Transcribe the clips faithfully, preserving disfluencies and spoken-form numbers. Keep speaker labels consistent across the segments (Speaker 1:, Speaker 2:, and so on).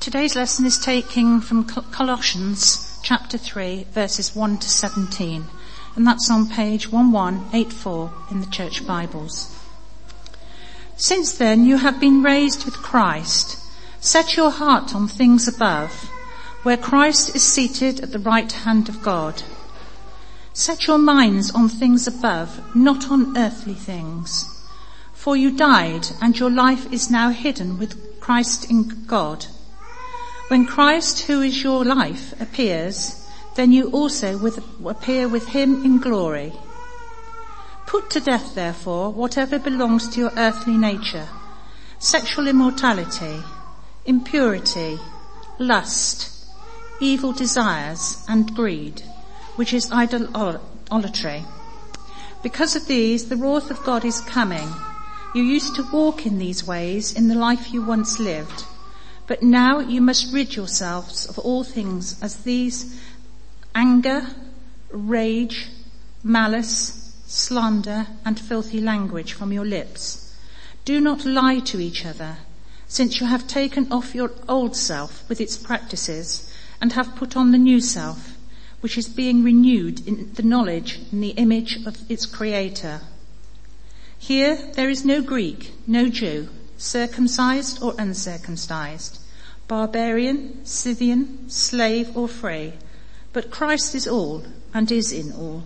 Speaker 1: Today's lesson is taken from Colossians chapter three, verses one to seventeen, and that's on page eleven eighty-four in the Church Bibles. Since then you have been raised with Christ. Set your heart on things above, where Christ is seated at the right hand of God. Set your minds on things above, not on earthly things. For you died, and your life is now hidden with Christ in God. When Christ, who is your life, appears, then you also with, appear with him in glory. Put to death, therefore, whatever belongs to your earthly nature: sexual immorality, impurity, lust, evil desires, and greed, which is idolatry. Because of these, the wrath of God is coming. You used to walk in these ways in the life you once lived. But now you must rid yourselves of all things as these: anger, rage, malice, slander, and filthy language from your lips. Do not lie to each other, since you have taken off your old self with its practices and have put on the new self, which is being renewed in the knowledge and the image of its creator. Here there is no Greek, no Jew, circumcised or uncircumcised, barbarian, Scythian, slave or free, but Christ is all and is in all.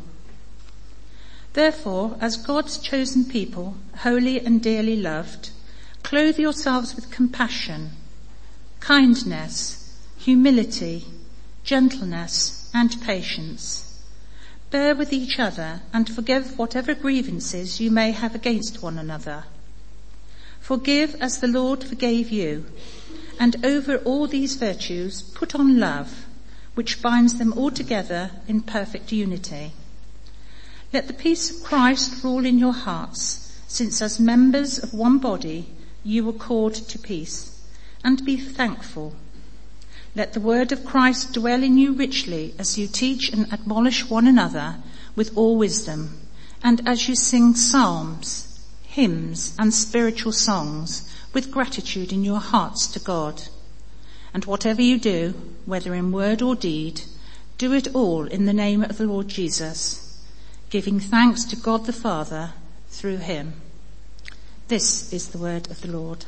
Speaker 1: Therefore, as God's chosen people, holy and dearly loved, clothe yourselves with compassion, kindness, humility, gentleness, and patience. Bear with each other and forgive whatever grievances you may have against one another. Forgive as the Lord forgave you, and over all these virtues put on love, which binds them all together in perfect unity. Let the peace of Christ rule in your hearts, since as members of one body you were called to peace, and be thankful. Let the word of Christ dwell in you richly as you teach and admonish one another with all wisdom, and as you sing psalms, hymns, and spiritual songs with gratitude in your hearts to God. And whatever you do, whether in word or deed, do it all in the name of the Lord Jesus, giving thanks to God the Father through him. This is the word of the Lord.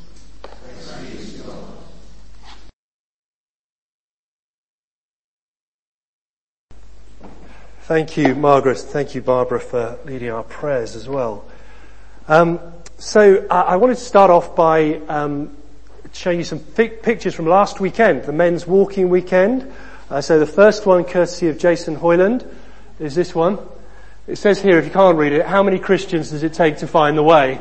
Speaker 2: Thank you, Margaret. Thank you, Barbara, for leading our prayers as well. Um, so uh, I wanted to start off by um, showing you some pic- pictures from last weekend, the men's walking weekend. Uh, so the first one, courtesy of Jason Hoyland, is this one. It says here, if you can't read it, how many Christians does it take to find the way?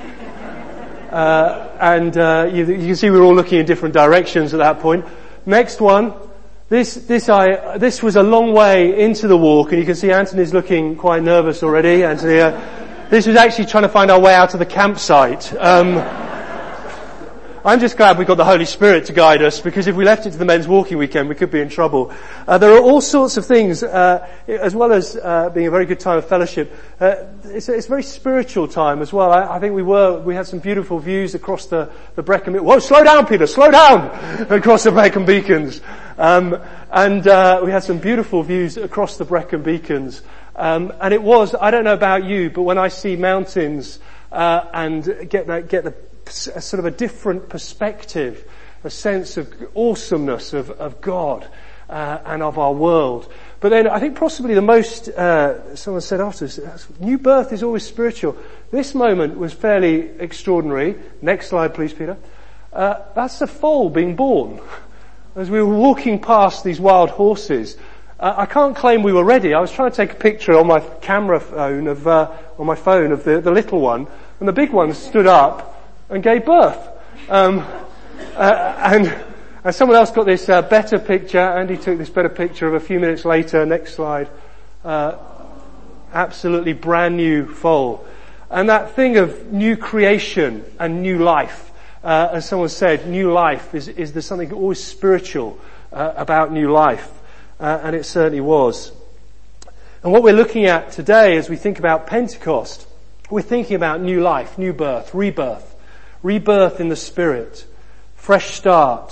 Speaker 2: Uh, and uh, you, you can see we were all looking in different directions at that point. Next one. This, this, I, this was a long way into the walk, and you can see Anthony's looking quite nervous already. Anthony, uh, this was actually trying to find our way out of the campsite. Um, I'm just glad we got the Holy Spirit to guide us, because if we left it to the men's walking weekend, we could be in trouble. Uh, there are all sorts of things, uh, as well as uh, being a very good time of fellowship. Uh, it's, a, it's a very spiritual time as well. I, I think we were, we had some beautiful views across the, the Brecon. Whoa, slow down, Peter, slow down! Across the Brecon Beacons. Um, and uh, we had some beautiful views across the Brecon Beacons. Um, and it was, I don't know about you, but when I see mountains uh, and get that, get the a sort of a different perspective, a sense of awesomeness of, of God uh, and of our world. But then I think possibly the most, uh, someone said after us, new birth is always spiritual. This moment was fairly extraordinary. Next slide, please, Peter. Uh, that's the foal being born. As we were walking past these wild horses, uh, I can't claim we were ready. I was trying to take a picture on my camera phone of, uh, on my phone of the, the little one, and the big one stood up and gave birth. Um, uh, and, and someone else got this uh, better picture. Andy took this better picture of a few minutes later. Next slide. Uh, absolutely brand new foal. And that thing of new creation and new life, uh, as someone said, new life is, is there something always spiritual uh, about new life. Uh, and it certainly was. And what we're looking at today as we think about Pentecost, we're thinking about new life, new birth, rebirth. Rebirth in the Spirit, fresh start,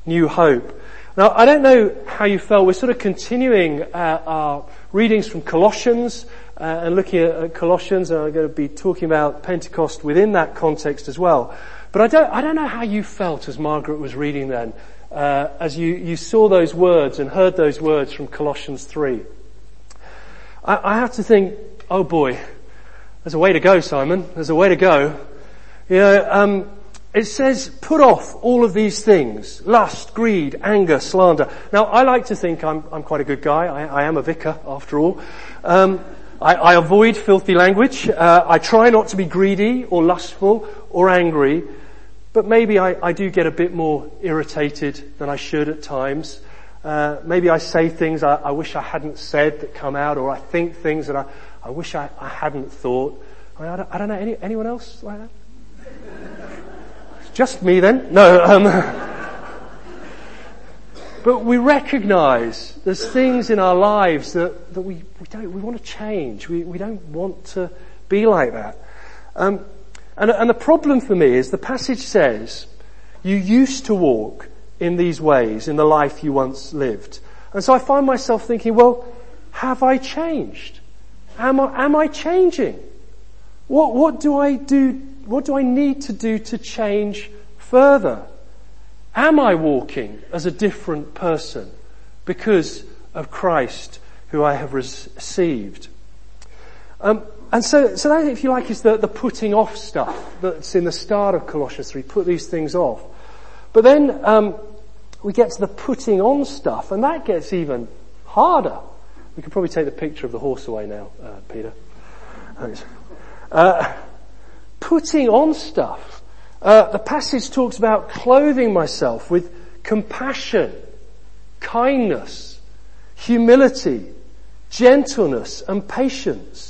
Speaker 2: new hope. Now, I don't know how you felt. We're sort of continuing uh, our readings from Colossians uh, and looking at, at Colossians, and I'm going to be talking about Pentecost within that context as well. But I don't, I don't know how you felt as Margaret was reading then, uh, as you, you saw those words and heard those words from Colossians three. I, I have to think, oh boy, there's a way to go, Simon. There's a way to go. You know, um, it says, put off all of these things: lust, greed, anger, slander. Now, I like to think I'm, I'm quite a good guy. I, I am a vicar, after all. Um, I, I avoid filthy language. Uh, I try not to be greedy or lustful or angry. But maybe I, I do get a bit more irritated than I should at times. Uh, maybe I say things I, I wish I hadn't said that come out, or I think things that I, I wish I, I hadn't thought. I, mean, I, don't, I don't know, any, anyone else like that? Just me then? No. Um, but we recognise there's things in our lives that, that we, we don't, we want to change. We, we don't want to be like that. Um, and, and the problem for me is the passage says, you used to walk in these ways in the life you once lived. And so I find myself thinking, well, have I changed? Am I, am I changing? What, what do I do? What do I need to do to change further? Am I walking as a different person because of Christ who I have received? Um, and so, so that, if you like, is the, the putting off stuff that's in the start of Colossians three. Put these things off. But then um, we get to the putting on stuff, and that gets even harder. We could probably take the picture of the horse away now, uh, Peter. Thanks. Uh, putting on stuff. Uh, the passage talks about clothing myself with compassion, kindness, humility, gentleness, and patience.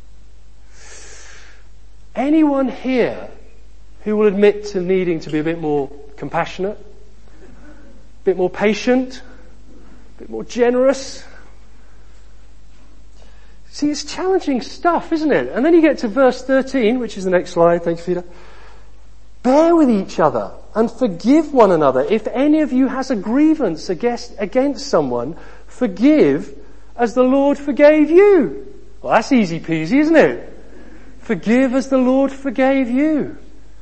Speaker 2: Anyone here who will admit to needing to be a bit more compassionate, a bit more patient, a bit more generous? See, it's challenging stuff, isn't it? And then you get to verse thirteen, which is the next slide. Thank you, Peter. Bear with each other and forgive one another. If any of you has a grievance against, against someone, forgive as the Lord forgave you. Well, that's easy peasy, isn't it? Forgive as the Lord forgave you.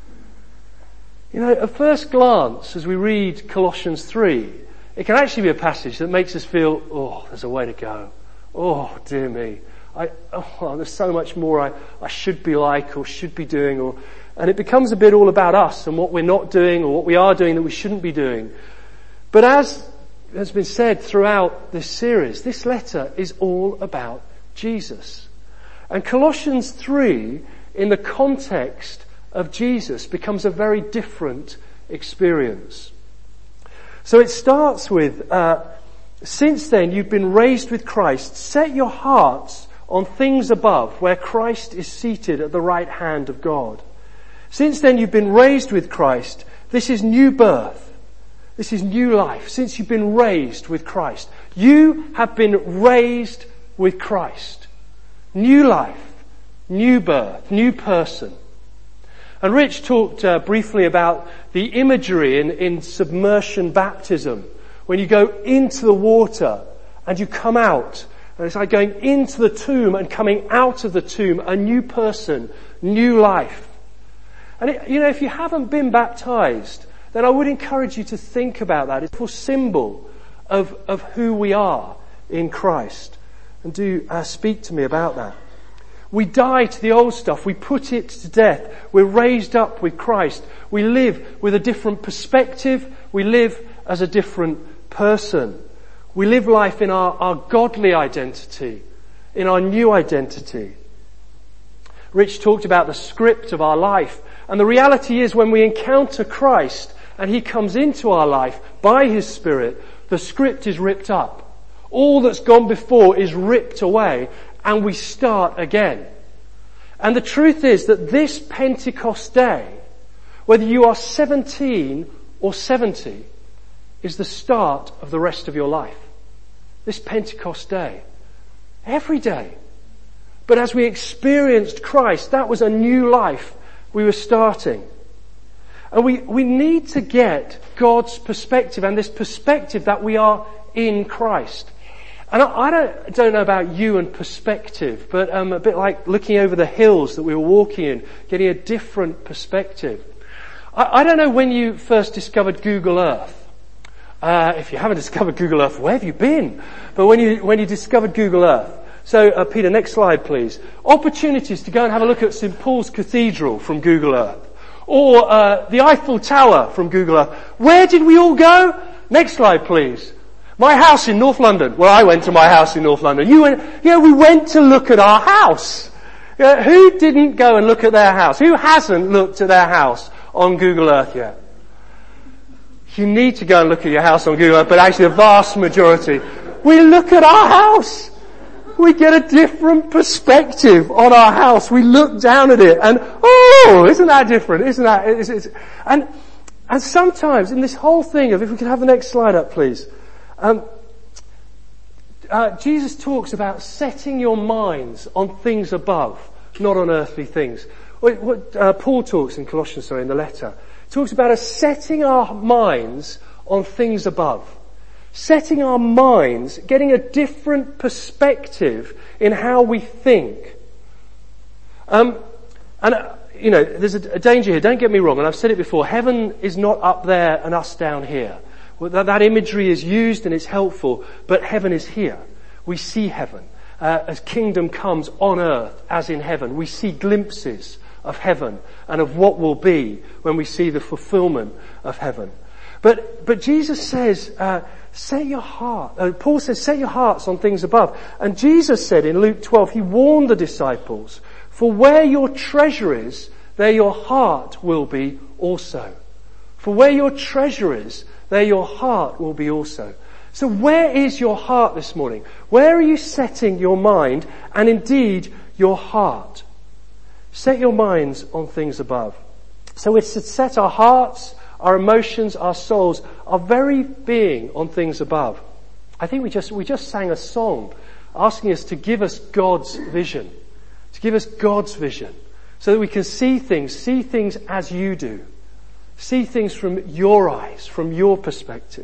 Speaker 2: You know, at first glance, as we read Colossians three, it can actually be a passage that makes us feel, oh, there's a way to go. Oh, dear me. I, oh, there's so much more I, I should be like or should be doing, or, and it becomes a bit all about us and what we're not doing or what we are doing that we shouldn't be doing. But as has been said throughout this series, this letter is all about Jesus. And Colossians three, in the context of Jesus, becomes a very different experience. So it starts with, uh, since then you've been raised with Christ, set your hearts on things above, where Christ is seated at the right hand of God. Since then you've been raised with Christ. This is new birth. This is new life. Since you've been raised with Christ. You have been raised with Christ. New life, new birth, new person. And Rich talked uh, briefly about the imagery in, in submersion baptism. When you go into the water and you come out, and it's like going into the tomb and coming out of the tomb, a new person, new life. And it, you know, if you haven't been baptized, then I would encourage you to think about that. It's a symbol of, of who we are in Christ. And do uh, speak to me about that. We die to the old stuff. We put it to death. We're raised up with Christ. We live with a different perspective. We live as a different person. We live life in our, our godly identity, in our new identity. Rich talked about the script of our life. And the reality is when we encounter Christ and He comes into our life by His Spirit, the script is ripped up. All that's gone before is ripped away and we start again. And the truth is that this Pentecost day, whether you are seventeen or seventy, is the start of the rest of your life. This Pentecost day. Every day. But as we experienced Christ, that was a new life we were starting. And we, we need to get God's perspective, and this perspective that we are in Christ. And I, I don't, don't know about you and perspective, but um, a bit like looking over the hills that we were walking in, getting a different perspective. I, I don't know when you first discovered Google Earth. Uh, if you haven't discovered Google Earth, where have you been? But when you, when you discovered Google Earth. So, uh, Peter, next slide please. Opportunities to go and have a look at Saint Paul's Cathedral from Google Earth. Or, uh, the Eiffel Tower from Google Earth. Where did we all go? Next slide please. My house in North London. Well, I went to my house in North London. You went, yeah, we went to look at our house. Uh, who didn't go and look at their house? Who hasn't looked at their house on Google Earth yet? You need to go and look at your house on Google Earth, but actually the vast majority. We look at our house. We get a different perspective on our house. We look down at it and, oh, isn't that different? Isn't that, it's, it's, and, and sometimes in this whole thing of, if we could have the next slide up please, um, uh, Jesus talks about setting your minds on things above, not on earthly things. What, what uh, Paul talks in Colossians, sorry, in the letter, talks about us setting our minds on things above. Setting our minds, getting a different perspective in how we think. Um, and, uh, you know, there's a, a danger here, don't get me wrong, and I've said it before, heaven is not up there and us down here. Well, that, that imagery is used and it's helpful, but heaven is here. We see heaven. Uh, as kingdom comes on earth as in heaven, we see glimpses of heaven and of what will be when we see the fulfillment of heaven. But, but Jesus says, uh, set your heart, uh, Paul says, set your hearts on things above. And Jesus said in Luke twelve, he warned the disciples, for where your treasure is, there your heart will be also. For where your treasure is, there your heart will be also. So where is your heart this morning? Where are you setting your mind and indeed your heart? Set your minds on things above. So it's to set our hearts, our emotions, our souls, our very being on things above. I think we just, we just sang a song asking us to give us God's vision. To give us God's vision. So that we can see things, see things as you do. See things from your eyes, from your perspective.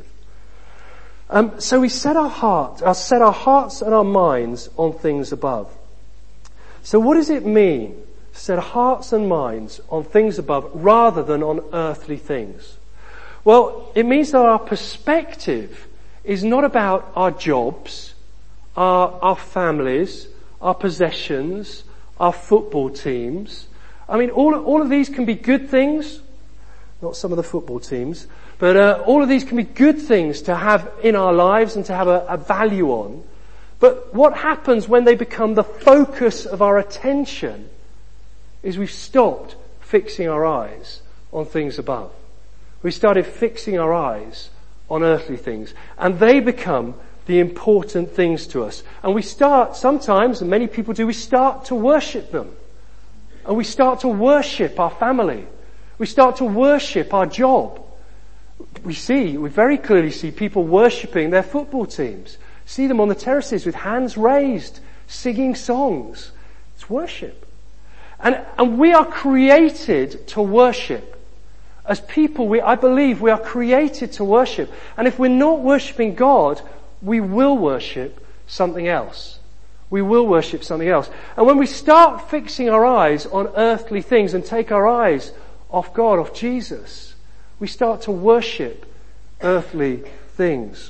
Speaker 2: Um, so we set our heart, uh, set our hearts and our minds on things above. So what does it mean? Set hearts and minds on things above rather than on earthly things. Well, it means that our perspective is not about our jobs, our, our families, our possessions, our football teams. I mean, all, all of these can be good things, not some of the football teams, but uh, all of these can be good things to have in our lives and to have a, a value on. But what happens when they become the focus of our attention is we've stopped fixing our eyes on things above. We started fixing our eyes on earthly things, and they become the important things to us. And we start sometimes, and many people do, we start to worship them. And we start to worship our family. We start to worship our job. We see, we very clearly see people worshipping their football teams. See them on the terraces with hands raised, singing songs. It's worship. And, and we are created to worship. As people, we, I believe we are created to worship. And if we're not worshipping God, we will worship something else. We will worship something else. And when we start fixing our eyes on earthly things and take our eyes off God, off Jesus, we start to worship earthly things.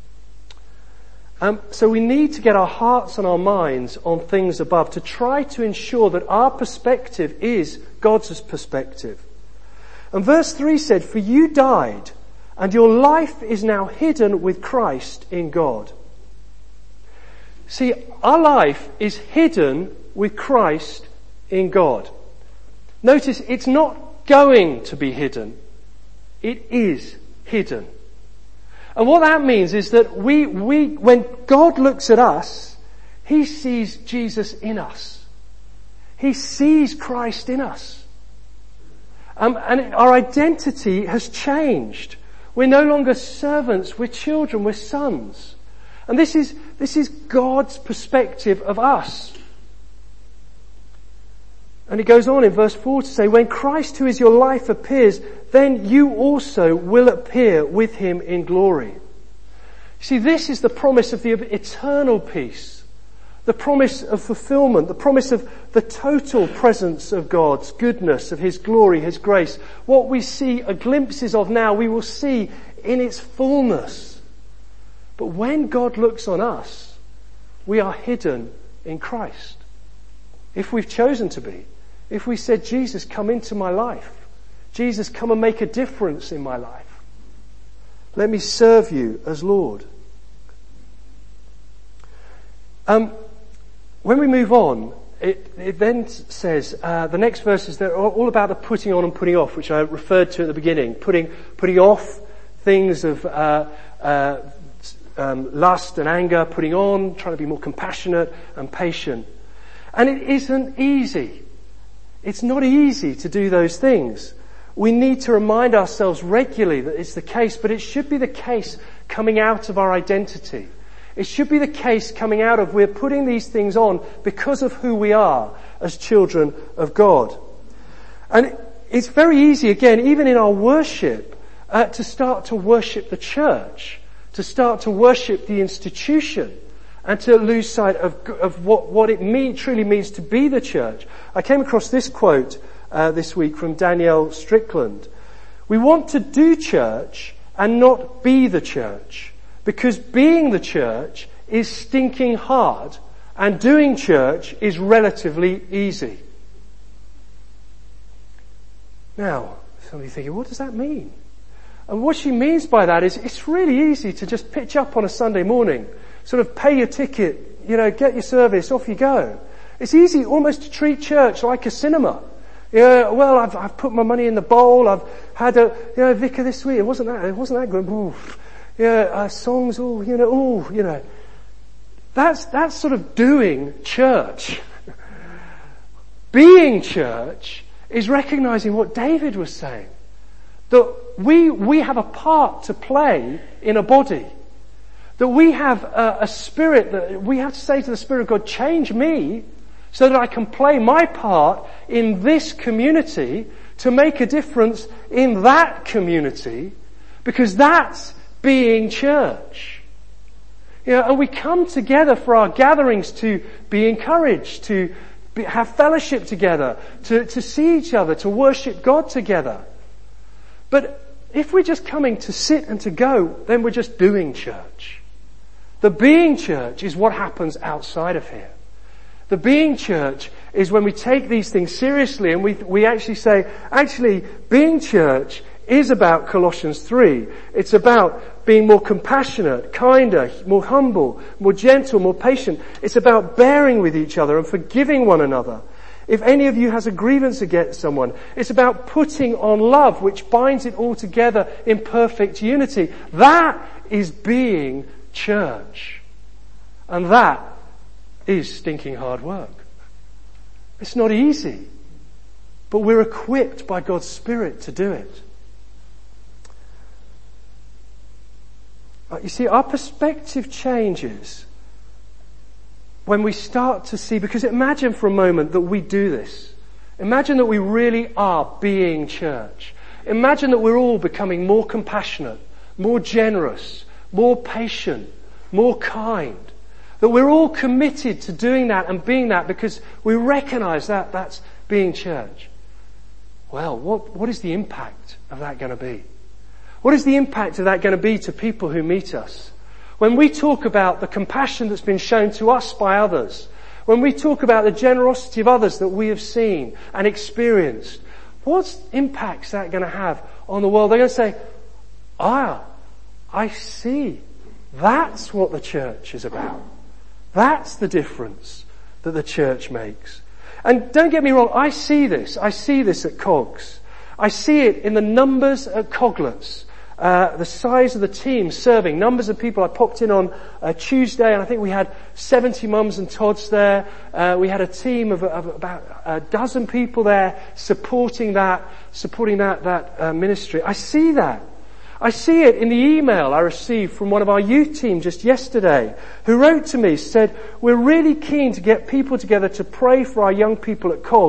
Speaker 2: Um, so we need to get our hearts and our minds on things above to try to ensure that our perspective is God's perspective. And verse three said, "For you died, and your life is now hidden with Christ in God." See, our life is hidden with Christ in God. Notice, it's not going to be hidden. It is hidden. And what that means is that we, we, when God looks at us, He sees Jesus in us. He sees Christ in us. Um, and our identity has changed. We're no longer servants, we're children, we're sons. And this is, this is God's perspective of us. And it goes on in verse four to say, when Christ, who is your life, appears, then you also will appear with him in glory. See, this is the promise of the eternal peace, the promise of fulfillment, the promise of the total presence of God's goodness, of his glory, his grace. What we see are glimpses of now, we will see in its fullness. But when God looks on us, we are hidden in Christ. If we've chosen to be, if we said, Jesus, come into my life. Jesus, come and make a difference in my life. Let me serve you as Lord. Um, when we move on, it, it then says, uh, the next verses, they're all about the putting on and putting off, which I referred to at the beginning. Putting, putting off things of, uh, uh, um, lust and anger, putting on, trying to be more compassionate and patient. And it isn't easy. It's not easy to do those things. We need to remind ourselves regularly that it's the case, but it should be the case coming out of our identity. It should be the case coming out of we're putting these things on because of who we are as children of God. And it's very easy, again, even in our worship, uh, to start to worship the church, to start to worship the institution, and to lose sight of, of what, what it mean, truly means to be the church. I came across this quote uh, this week from Danielle Strickland. We want to do church and not be the church, because being the church is stinking hard and doing church is relatively easy. Now, somebody's thinking, what does that mean? And what she means by that is it's really easy to just pitch up on a Sunday morning, sort of pay your ticket, you know, get your service, off you go. It's easy almost to treat church like a cinema. Yeah, well, I've, I've put my money in the bowl. I've had a, you know, vicar this week. It wasn't that, it wasn't that good. Ooh. Yeah, uh, songs, oh, you know, oh, you know. That's, that's sort of doing church. Being church is recognizing what David was saying. That we, we have a part to play in a body. That we have a, a spirit that we have to say to the Spirit of God, change me so that I can play my part in this community to make a difference in that community, because that's being church. You know, and we come together for our gatherings to be encouraged, to be, have fellowship together, to, to see each other, to worship God together. But if we're just coming to sit and to go, then we're just doing church. The being church is what happens outside of here. The being church is when we take these things seriously and we, we actually say, actually, being church is about Colossians three. It's about being more compassionate, kinder, more humble, more gentle, more patient. It's about bearing with each other and forgiving one another. If any of you has a grievance against someone, it's about putting on love, which binds it all together in perfect unity. That is being church. And that is stinking hard work. It's not easy, but we're equipped by God's Spirit to do it. You see, our perspective changes when we start to see, because imagine for a moment that we do this. Imagine that we really are being church. Imagine that we're all becoming more compassionate, more generous, more patient, more kind. That we're all committed to doing that and being that because we recognize that that's being church. Well, what, what is the impact of that going to be? What is the impact of that going to be to people who meet us? When we talk about the compassion that's been shown to us by others, when we talk about the generosity of others that we have seen and experienced, what impact is that going to have on the world? They're going to say, ah, I see. That's what the church is about. That's the difference that the church makes. And don't get me wrong, I see this. I see this at Cogs. I see it in the numbers at Coglets. Uh, the size of the team serving, numbers of people. I popped in on uh, Tuesday and I think we had seventy mums and Tods there. Uh, we had a team of, of about a dozen people there supporting that, supporting that, that uh, ministry. I see that. I see it in the email I received from one of our youth team just yesterday, who wrote to me, said, we're really keen to get people together to pray for our young people at Cogs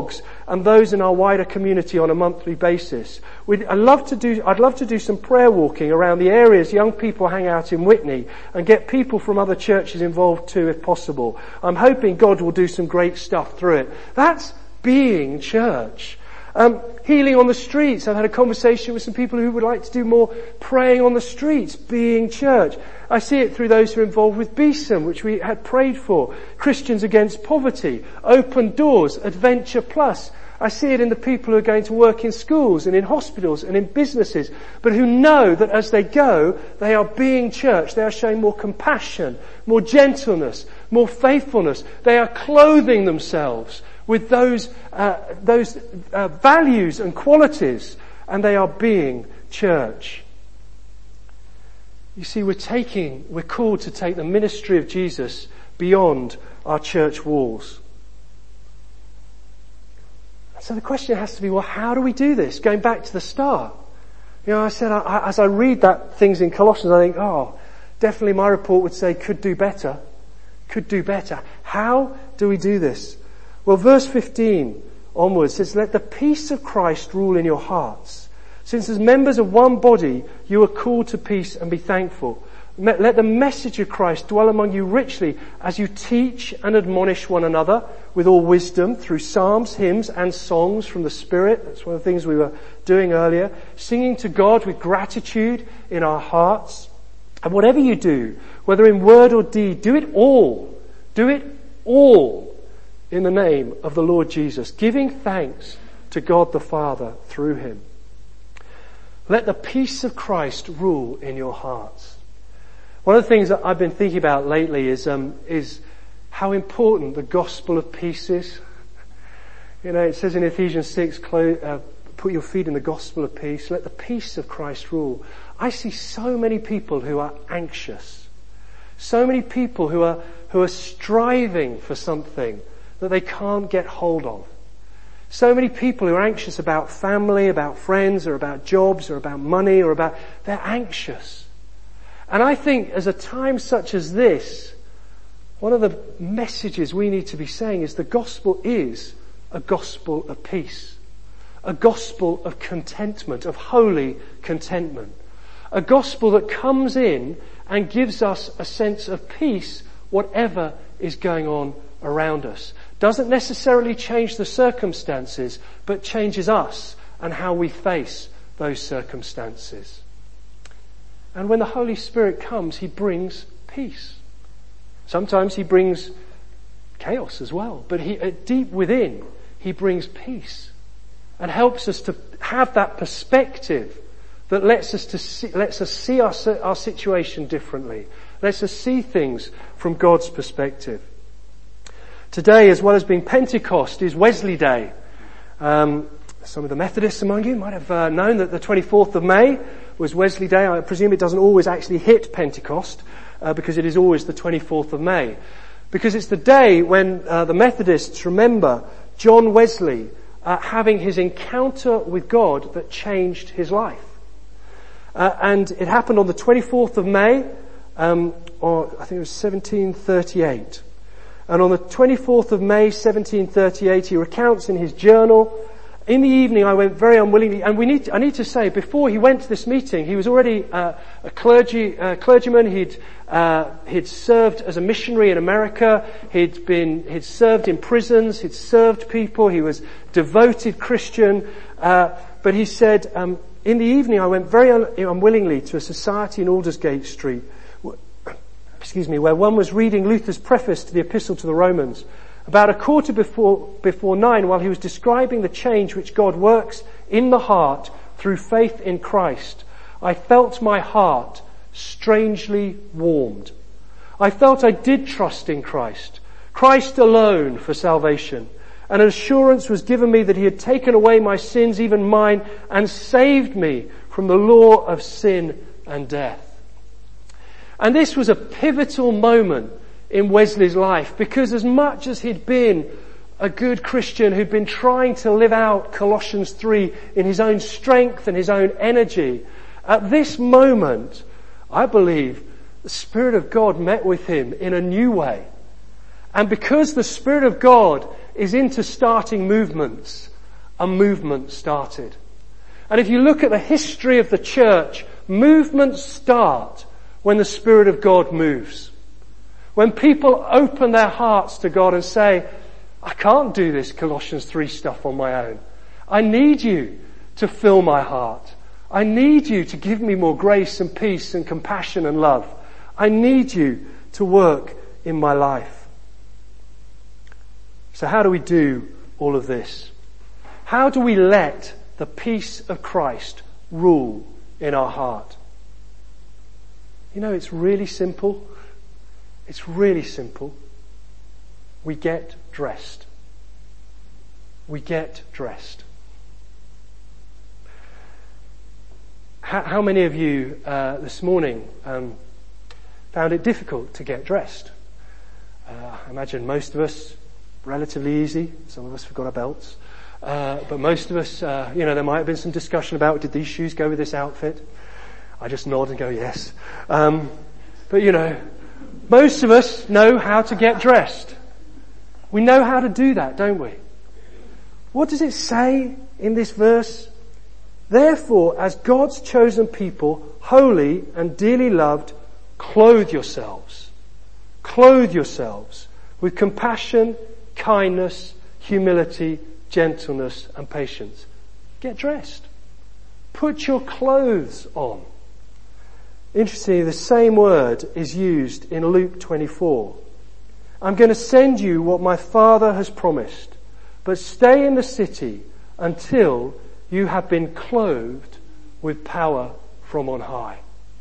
Speaker 2: and those in our wider community on a monthly basis. We'd, I'd love to do, I'd love to do some prayer walking around the areas young people hang out in Witney and get people from other churches involved too if possible. I'm hoping God will do some great stuff through it. That's being church. Um, healing on the streets. I've had a conversation with some people who would like to do more praying on the streets, being church. I see it through those who are involved with B S I M, which we had prayed for. Christians Against Poverty, Open Doors, Adventure Plus. I see it in the people who are going to work in schools and in hospitals and in businesses, but who know that as they go, they are being church. They are showing more compassion, more gentleness, more faithfulness. They are clothing themselves with those uh, those uh, values and qualities, and they are being church. You see, we're taking, we're called to take the ministry of Jesus beyond our church walls. So the question has to be, well, how do we do this? Going back to the start. You know, I said, I, as I read that things in Colossians, I think, oh, definitely my report would say could do better. Could do better. How do we do this? Well, verse fifteen onwards says, let the peace of Christ rule in your hearts. Since as members of one body, you are called to peace and be thankful. Let the message of Christ dwell among you richly as you teach and admonish one another with all wisdom through psalms, hymns and songs from the Spirit. That's one of the things we were doing earlier. Singing to God with gratitude in our hearts. And whatever you do, whether in word or deed, do it all. Do it all in the name of the Lord Jesus, giving thanks to God the Father through him. Let the peace of Christ rule in your hearts. One of the things that I've been thinking about lately is um, is how important the gospel of peace is. You know, it says in Ephesians six, clo- uh, put your feet in the gospel of peace. Let the peace of Christ rule. I see so many people who are anxious. So many people who are who are striving for something that they can't get hold of. So many people who are anxious about family, about friends, or about jobs, or about money, or about... They're anxious. And I think as a time such as this, one of the messages we need to be saying is the gospel is a gospel of peace. A gospel of contentment, of holy contentment. A gospel that comes in and gives us a sense of peace whatever is going on around us. Doesn't necessarily change the circumstances, but changes us and how we face those circumstances. And when the Holy Spirit comes, he brings peace. Sometimes he brings chaos as well, but he, deep within, he brings peace and helps us to have that perspective that lets us to see, lets us see our, our situation differently, lets us see things from God's perspective. Today, as well as being Pentecost, is Wesley Day. Um, some of the Methodists among you might have uh, known that the twenty-fourth of May was Wesley Day. I presume it doesn't always actually hit Pentecost, uh, because it is always the twenty-fourth of May. Because it's the day when uh, the Methodists remember John Wesley uh, having his encounter with God that changed his life. Uh, and it happened on the twenty-fourth of May, um, or I think it was seventeen thirty-eight. And on the twenty-fourth of May, seventeen thirty-eight, he recounts in his journal, in the evening I went very unwillingly, and we need to, I need to say, before he went to this meeting, he was already uh, a clergy, uh, clergyman. He'd, uh, he'd served as a missionary in America. He'd been, he'd served in prisons. He'd served people. He was devoted Christian. Uh, but he said, um, in the evening I went very un- unwillingly to a society in Aldersgate Street, excuse me, where one was reading Luther's preface to the Epistle to the Romans. About a quarter before, before nine, while he was describing the change which God works in the heart through faith in Christ, I felt my heart strangely warmed. I felt I did trust in Christ, Christ alone for salvation. And an assurance was given me that he had taken away my sins, even mine, and saved me from the law of sin and death. And this was a pivotal moment in Wesley's life, because as much as he'd been a good Christian who'd been trying to live out Colossians three in his own strength and his own energy, at this moment, I believe, the Spirit of God met with him in a new way. And because the Spirit of God is into starting movements, a movement started. And if you look at the history of the church, movements start when the Spirit of God moves. When people open their hearts to God and say, I can't do this Colossians three stuff on my own. I need you to fill my heart. I need you to give me more grace and peace and compassion and love. I need you to work in my life. So how do we do all of this? How do we let the peace of Christ rule in our heart? You know, it's really simple. It's really simple. We get dressed. We get dressed. How, how many of you uh, this morning um, found it difficult to get dressed? Uh, I imagine most of us, relatively easy. Some of us forgot our belts. Uh, but most of us, uh, you know, there might have been some discussion about, did these shoes go with this outfit? I just nod and go, yes. Um, but you know, most of us know how to get dressed. We know how to do that, don't we? What does it say in this verse? Therefore, as God's chosen people, holy and dearly loved, clothe yourselves. Clothe yourselves with compassion, kindness, humility, gentleness and patience. Get dressed. Put your clothes on. Interestingly, the same word is used in Luke twenty-four. I'm going to send you what my Father has promised, but stay in the city until you have been clothed with power from on high.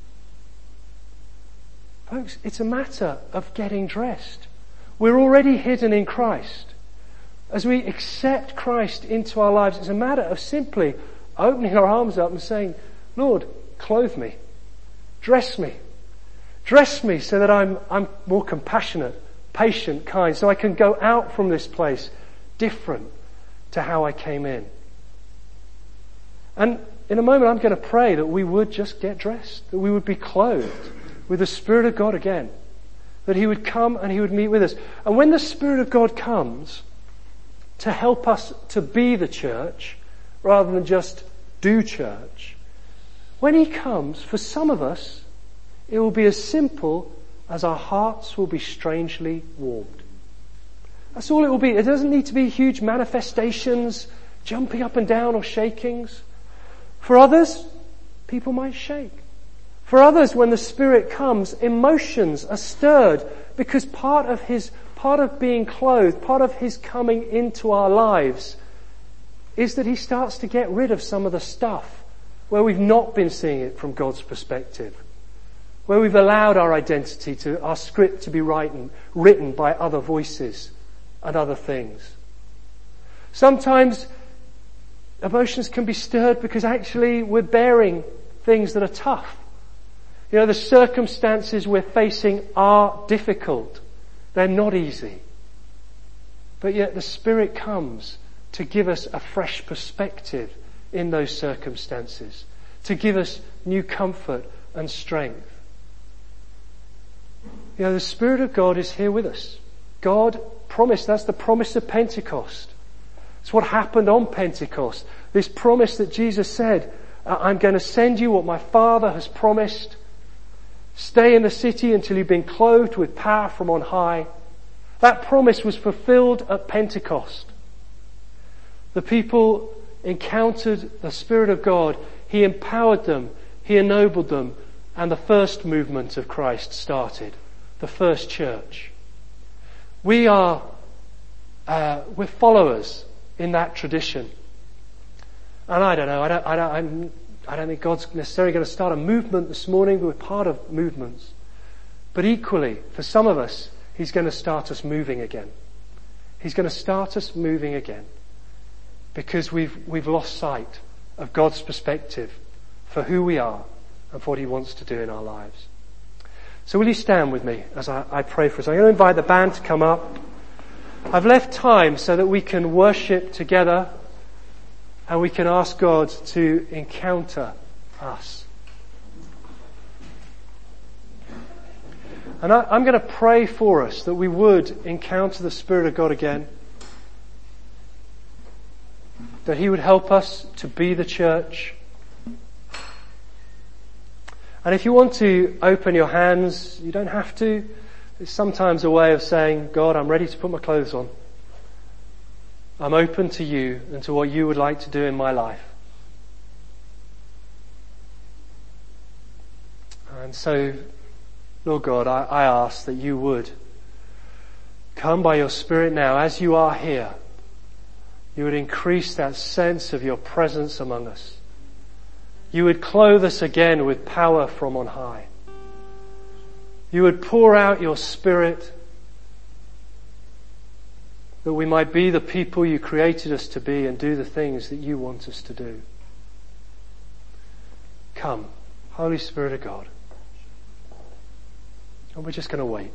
Speaker 2: Folks, it's a matter of getting dressed. We're already hidden in Christ. As we accept Christ into our lives, it's a matter of simply opening our arms up and saying, Lord, clothe me. Dress me. Dress me so that I'm, I'm more compassionate, patient, kind, so I can go out from this place different to how I came in. And in a moment I'm going to pray that we would just get dressed, that we would be clothed with the Spirit of God again, that He would come and He would meet with us. And when the Spirit of God comes to help us to be the church rather than just do church, when He comes, for some of us, it will be as simple as our hearts will be strangely warmed. That's all it will be. It doesn't need to be huge manifestations, jumping up and down or shakings. For others, people might shake. For others, when the Spirit comes, emotions are stirred because part of His, part of being clothed, part of His coming into our lives is that He starts to get rid of some of the stuff where we've not been seeing it from God's perspective, where we've allowed our identity to, our script to be written, written by other voices and other things. Sometimes emotions can be stirred because actually we're bearing things that are tough. You know, the circumstances we're facing are difficult. They're not easy. But yet the Spirit comes to give us a fresh perspective in those circumstances, to give us new comfort and strength. You know, the Spirit of God is here with us. God promised, that's the promise of Pentecost. It's what happened on Pentecost. This promise that Jesus said, I'm going to send you what my Father has promised. Stay in the city until you've been clothed with power from on high. That promise was fulfilled at Pentecost. The people encountered the Spirit of God. He empowered them. He ennobled them. And the first movement of Christ started. The first church. We are, uh, we're followers in that tradition. And I don't know, I don't, I don't, I'm, I don't think God's necessarily going to start a movement this morning. We're part of movements. But equally, for some of us, He's going to start us moving again. He's going to start us moving again. Because we've, we've lost sight of God's perspective for who we are and for what He wants to do in our lives. So will you stand with me as I, I pray for us? I'm going to invite the band to come up. I've left time so that we can worship together and we can ask God to encounter us. And I, I'm going to pray for us that we would encounter the Spirit of God again. that he would help us to be the church. And if you want to open your hands, you don't have to. It's sometimes a way of saying, God, I'm ready to put my clothes on. I'm open to you and to what you would like to do in my life. And so, Lord God, I, I ask that you would come by your Spirit now as you are here. You would increase that sense of your presence among us. You would clothe us again with power from on high. You would pour out your Spirit that we might be the people you created us to be and do the things that you want us to do. Come, Holy Spirit of God. And we're just going to wait.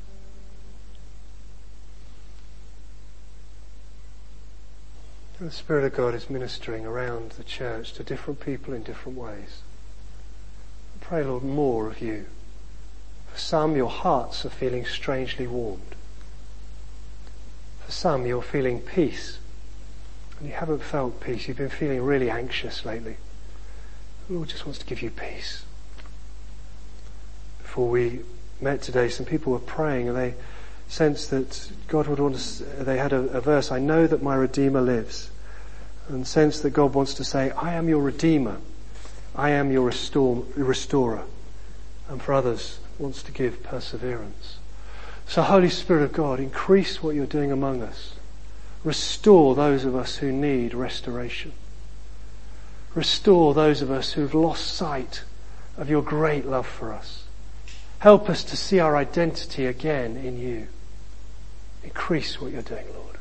Speaker 2: And the Spirit of God is ministering around the church to different people in different ways. I pray, Lord, more of you. For some, your hearts are feeling strangely warmed. For some, you're feeling peace. And you haven't felt peace. You've been feeling really anxious lately. The Lord just wants to give you peace. Before we met today, some people were praying and they sensed that God would want to, they had a, a verse, I know that my Redeemer lives. And sensed that God wants to say, I am your Redeemer. I am your restore, restorer. And for others, wants to give perseverance. So Holy Spirit of God, increase what you're doing among us. Restore those of us who need restoration. Restore those of us who've lost sight of your great love for us. Help us to see our identity again in you. Increase what you're doing, Lord.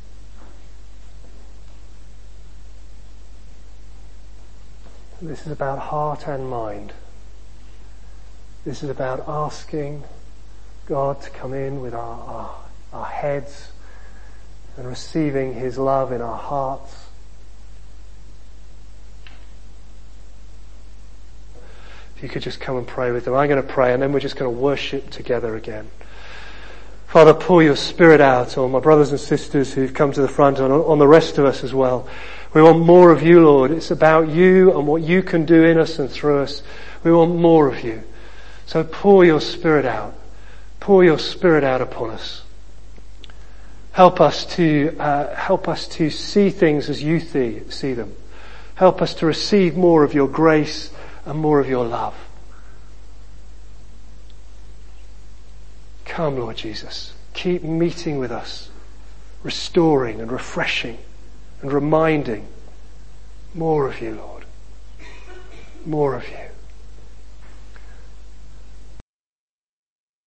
Speaker 2: This is about heart and mind. This is about asking God to come in with our, our, our heads and receiving his love in our hearts. If you could just come and pray with them. I'm going to pray and then we're just going to worship together again. Father, pour your Spirit out on my brothers and sisters who've come to the front and on the rest of us as well. We want more of you, Lord. It's about you and what you can do in us and through us. We want more of you. So pour your Spirit out. Pour your Spirit out upon us. Help us to, uh, help us to see things as you see, see them. Help us to receive more of your grace and more of your love. Come, Lord Jesus. Keep meeting with us, restoring and refreshing and reminding more of you, Lord. More of you.